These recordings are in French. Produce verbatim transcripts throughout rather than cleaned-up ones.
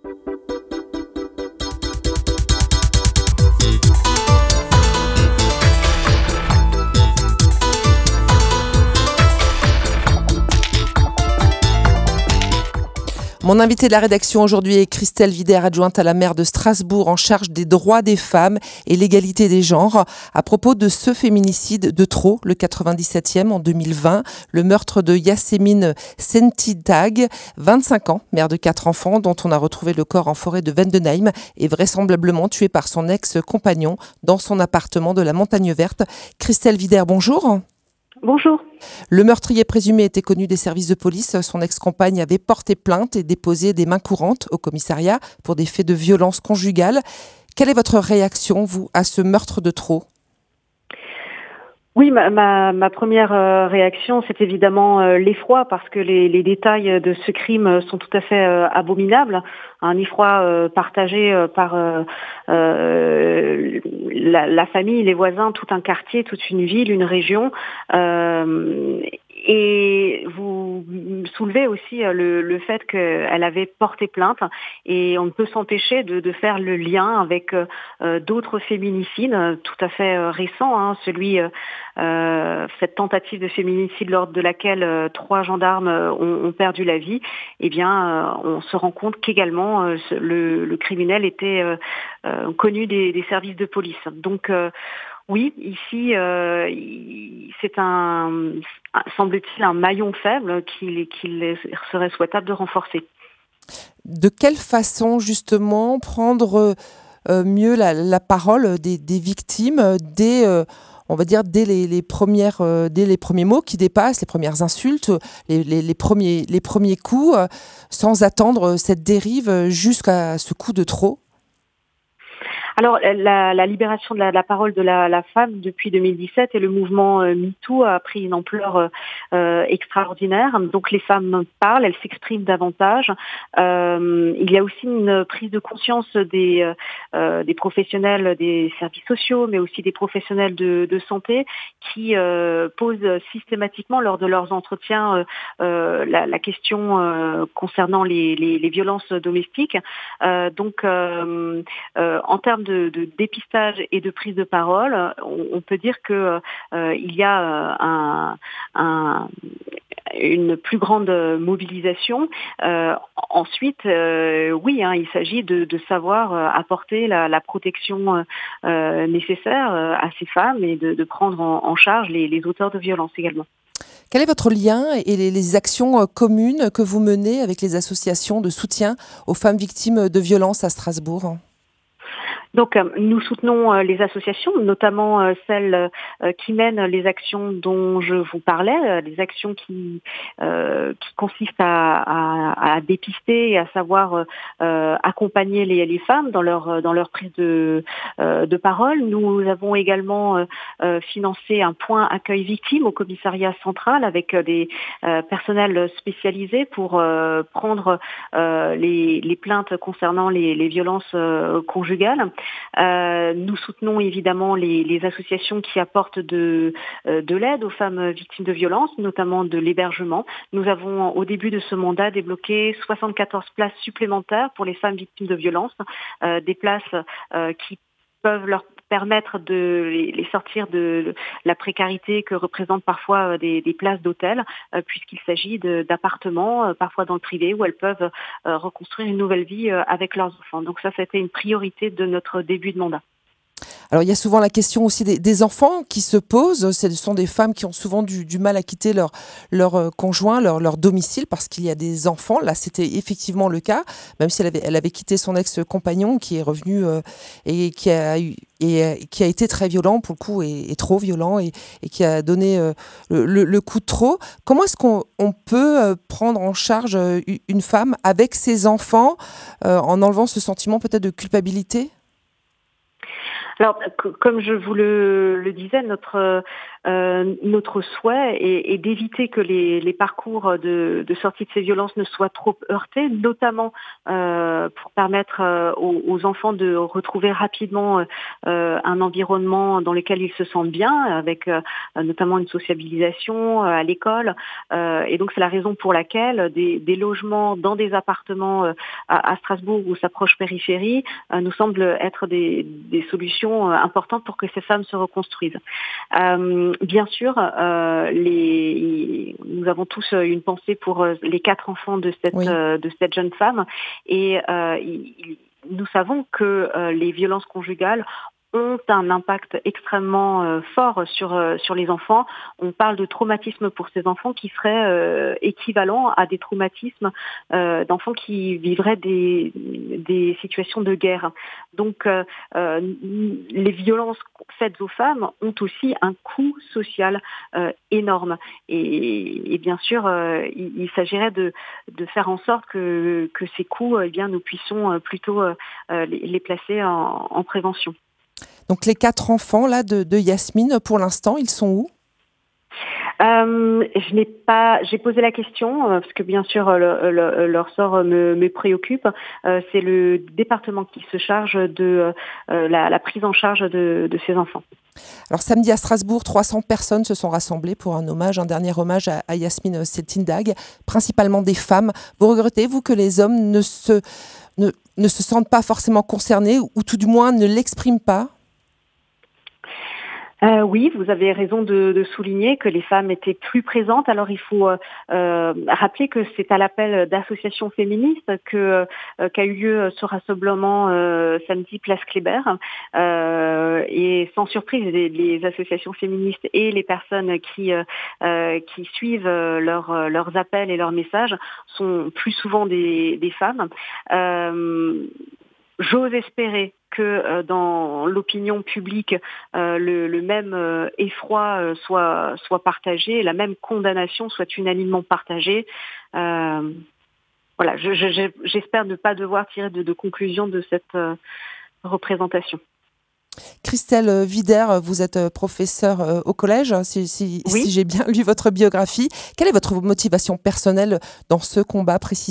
Mon invitée de la rédaction aujourd'hui est Christelle Wider, adjointe à la maire de Strasbourg en charge des droits des femmes et l'égalité des genres. À propos de ce féminicide de Troo, le quatre-vingt-dix-septième en deux mille vingt, le meurtre de Yasémine Sentitag, vingt-cinq ans, mère de quatre enfants, dont on a retrouvé le corps en forêt de Vendenheim et vraisemblablement tué par son ex-compagnon dans son appartement de la Montagne Verte. Christelle Wider, bonjour. Bonjour. Le meurtrier présumé était connu des services de police. Son ex-compagne avait porté plainte et déposé des mains courantes au commissariat pour des faits de violence conjugale. Quelle est votre réaction, vous, à ce meurtre de Troo ? Oui, ma, ma, ma première euh, réaction, c'est évidemment euh, l'effroi, parce que les, les détails de ce crime sont tout à fait euh, abominables. Un effroi euh, partagé euh, par euh, euh, la, la famille, les voisins, tout un quartier, toute une ville, une région. Euh, Et vous soulevez aussi le, le fait qu'elle avait porté plainte, et on ne peut s'empêcher de, de faire le lien avec euh, d'autres féminicides tout à fait euh, récents, hein, celui, euh, cette tentative de féminicide lors de laquelle euh, trois gendarmes ont, ont perdu la vie. Eh bien, euh, on se rend compte qu'également euh, le, le criminel était euh, euh, connu des, des services de police. Donc, euh, oui, ici, euh, c'est un, semble-t-il, un maillon faible qu'il, qu'il serait souhaitable de renforcer. De quelle façon, justement, prendre euh, mieux la, la parole des, des victimes dès, euh, on va dire, dès les, les premières, euh, dès les premiers mots qui dépassent, les premières insultes, les, les, les premiers, les premiers coups, euh, sans attendre cette dérive jusqu'à ce coup de trop? Alors, la, la libération de la, la parole de la, la femme depuis deux mille dix-sept et le mouvement euh, MeToo a pris une ampleur euh, extraordinaire. Donc, les femmes parlent, elles s'expriment davantage. Euh, il y a aussi une prise de conscience des, euh, des professionnels des services sociaux, mais aussi des professionnels de, de santé qui euh, posent systématiquement lors de leurs entretiens euh, euh, la, la question euh, concernant les, les, les violences domestiques. Euh, donc, euh, euh, en termes De, de dépistage et de prise de parole, on, on peut dire que euh, il y a euh, un, un, une plus grande mobilisation. Euh, ensuite, euh, oui, hein, il s'agit de, de savoir apporter la, la protection euh, nécessaire à ces femmes et de, de prendre en, en charge les, les auteurs de violences également. Quel est votre lien et les, les actions communes que vous menez avec les associations de soutien aux femmes victimes de violences à Strasbourg ? Donc, euh, nous soutenons euh, les associations, notamment euh, celles euh, qui mènent les actions dont je vous parlais, euh, les actions qui, euh, qui consistent à, à, à dépister et à savoir euh, accompagner les, les femmes dans leur, dans leur prise de, euh, de parole. Nous avons également euh, financé un point accueil victime au commissariat central avec des euh, personnels spécialisés pour euh, prendre euh, les, les plaintes concernant les, les violences euh, conjugales. Euh, nous soutenons évidemment les, les associations qui apportent de, euh, de l'aide aux femmes victimes de violences, notamment de l'hébergement. Nous avons au début de ce mandat débloqué soixante-quatorze places supplémentaires pour les femmes victimes de violences, euh, des places euh, qui peuvent leur permettre de les sortir de la précarité que représentent parfois des, des places d'hôtel, euh, puisqu'il s'agit de, d'appartements, euh, parfois dans le privé, où elles peuvent euh, reconstruire une nouvelle vie euh, avec leurs enfants. Donc ça, c'était une priorité de notre début de mandat. Alors, il y a souvent la question aussi des, des enfants qui se posent. Ce sont des femmes qui ont souvent du, du mal à quitter leur, leur euh, conjoint, leur, leur domicile, parce qu'il y a des enfants. Là, c'était effectivement le cas, même si elle avait, elle avait quitté son ex-compagnon qui est revenu euh, et, qui a eu, et euh, qui a été très violent, pour le coup, et, et trop violent, et, et qui a donné euh, le, le, le coup de trop. Comment est-ce qu'on on peut euh, prendre en charge euh, une femme avec ses enfants euh, en enlevant ce sentiment peut-être de culpabilité ? Alors, comme je vous le, le disais, notre Euh, notre souhait est, est d'éviter que les, les parcours de, de sortie de ces violences ne soient trop heurtés, notamment euh, pour permettre euh, aux, aux enfants de retrouver rapidement euh, un environnement dans lequel ils se sentent bien, avec euh, notamment une sociabilisation euh, à l'école. Euh, et donc c'est la raison pour laquelle des, des logements dans des appartements euh, à, à Strasbourg ou sa proche périphérie euh, nous semblent être des, des solutions euh, importantes pour que ces femmes se reconstruisent. Euh, bien sûr, euh, les, nous avons tous une pensée pour les quatre enfants de cette, Oui. euh, de cette jeune femme et euh, il, nous savons que euh, les violences conjugales ont un impact extrêmement euh, fort sur euh, sur les enfants. On parle de traumatismes pour ces enfants qui seraient euh, équivalents à des traumatismes euh, d'enfants qui vivraient des des situations de guerre. Donc euh, euh, les violences faites aux femmes ont aussi un coût social euh, énorme. Et, et bien sûr, euh, il, il s'agirait de de faire en sorte que que ces coûts, eh bien, nous puissions plutôt euh, les, les placer en, en prévention. Donc les quatre enfants là de, de Yasmine, pour l'instant, ils sont où ? Euh, je n'ai pas, j'ai posé la question euh, parce que bien sûr le, le, leur sort me, me préoccupe. Euh, c'est le département qui se charge de euh, la, la prise en charge de, de ces enfants. Alors samedi à Strasbourg, trois cents personnes se sont rassemblées pour un hommage, un dernier hommage à, à Yasmine Seltindag, principalement des femmes. Vous regrettez, vous, que les hommes ne se, ne, ne se sentent pas forcément concernés ou tout du moins ne l'expriment pas ? Euh, oui, vous avez raison de, de souligner que les femmes étaient plus présentes. Alors il faut euh, rappeler que c'est à l'appel d'associations féministes que euh, qu'a eu lieu ce rassemblement euh, samedi place Kléber. Euh, et sans surprise, les, les associations féministes et les personnes qui euh, qui suivent leurs leurs appels et leurs messages sont plus souvent des, des femmes. Euh, J'ose espérer que euh, dans l'opinion publique, euh, le, le même euh, effroi euh, soit, soit partagé, la même condamnation soit unanimement partagée. Euh, voilà, je, je, j'espère ne pas devoir tirer de, de conclusion de cette euh, représentation. Christelle Wider, vous êtes professeure au collège, si, si, Oui. si j'ai bien lu votre biographie. Quelle est votre motivation personnelle dans ce combat précisément ?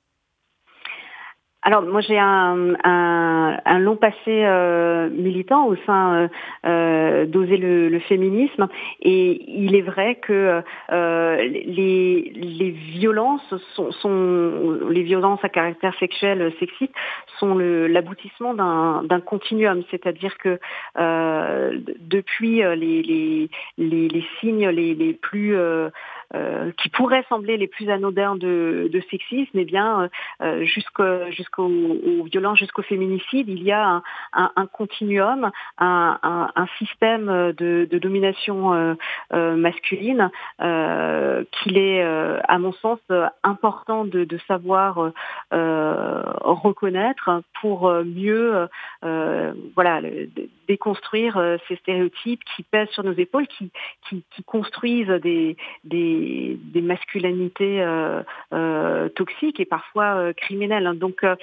Alors moi j'ai un, un, un long passé euh, militant au sein euh, d'Oser le, le féminisme et il est vrai que euh, les, les violences sont, sont les violences à caractère sexuel sexiste sont le, l'aboutissement d'un, d'un continuum, c'est-à-dire que euh, depuis les, les, les, les signes les, les plus euh, euh, qui pourraient sembler les plus anodins de, de sexisme, eh bien euh, jusqu'au, jusqu'au aux violences jusqu'au féminicide, il y a un, un, un continuum, un, un, un système de, de domination euh, euh, masculine euh, qu'il est, euh, à mon sens, important de, de savoir euh, reconnaître pour mieux euh, voilà, déconstruire ces stéréotypes qui pèsent sur nos épaules, qui, qui, qui construisent des, des, des masculinités euh, euh, toxiques et parfois euh, criminelles. Donc, euh,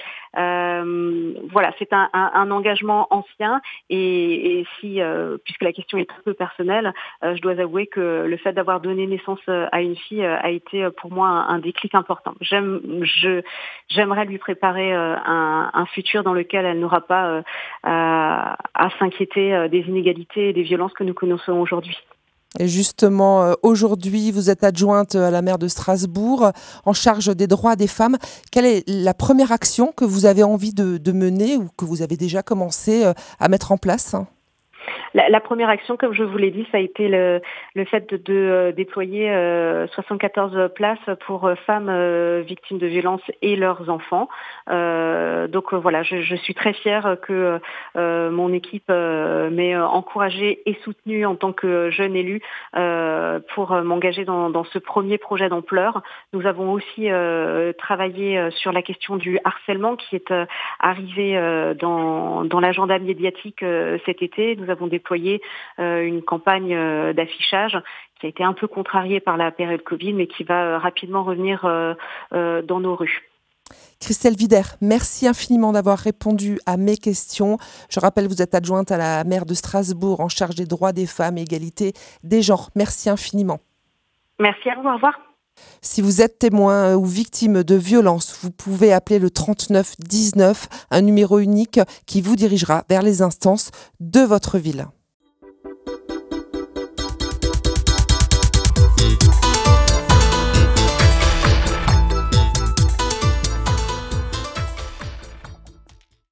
Euh, voilà, c'est un, un, un engagement ancien et, et si, euh, puisque la question est un peu personnelle, euh, je dois avouer que le fait d'avoir donné naissance à une fille euh, a été pour moi un, un déclic important. J'aime, je, j'aimerais lui préparer euh, un, un futur dans lequel elle n'aura pas euh, à, à s'inquiéter des inégalités et des violences que nous connaissons aujourd'hui. Et justement, aujourd'hui, vous êtes adjointe à la maire de Strasbourg, en charge des droits des femmes. Quelle est la première action que vous avez envie de, de mener ou que vous avez déjà commencé à mettre en place ? La, la première action, comme je vous l'ai dit, ça a été le, le fait de, de euh, déployer euh, soixante-quatorze places pour euh, femmes euh, victimes de violences et leurs enfants. Euh, donc euh, voilà, je, je suis très fière que euh, mon équipe euh, m'ait encouragée et soutenue en tant que jeune élue euh, pour m'engager dans, dans ce premier projet d'ampleur. Nous avons aussi euh, travaillé sur la question du harcèlement qui est euh, arrivé euh, dans, dans l'agenda médiatique euh, cet été. Nous avons déployé euh, une campagne euh, d'affichage qui a été un peu contrariée par la période Covid, mais qui va euh, rapidement revenir euh, euh, dans nos rues. Christelle Wider, merci infiniment d'avoir répondu à mes questions. Je rappelle, vous êtes adjointe à la maire de Strasbourg en charge des droits des femmes et égalité des genres. Merci infiniment. Merci à vous, au revoir. Si vous êtes témoin ou victime de violences, vous pouvez appeler le trente-neuf dix-neuf, un numéro unique qui vous dirigera vers les instances de votre ville.